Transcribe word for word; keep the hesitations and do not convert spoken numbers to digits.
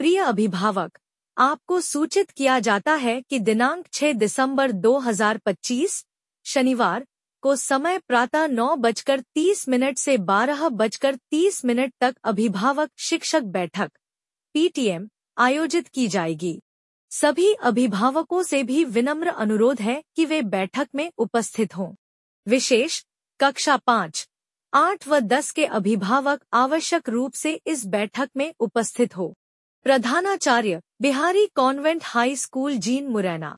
प्रिय अभिभावक, आपको सूचित किया जाता है कि दिनांक छह दिसंबर दो हज़ार पच्चीस शनिवार को समय प्रातः नौ बजकर तीस मिनट से बारह बजकर तीस मिनट तक अभिभावक शिक्षक बैठक पीटीएम आयोजित की जाएगी। सभी अभिभावकों से भी विनम्र अनुरोध है कि वे बैठक में उपस्थित हों। विशेष कक्षा पाँच, आठ व दस के अभिभावक आवश्यक रूप से इस बैठक में उपस्थित हो। प्रधानाचार्य बिहारी कॉन्वेंट हाई स्कूल जीन मुरैना।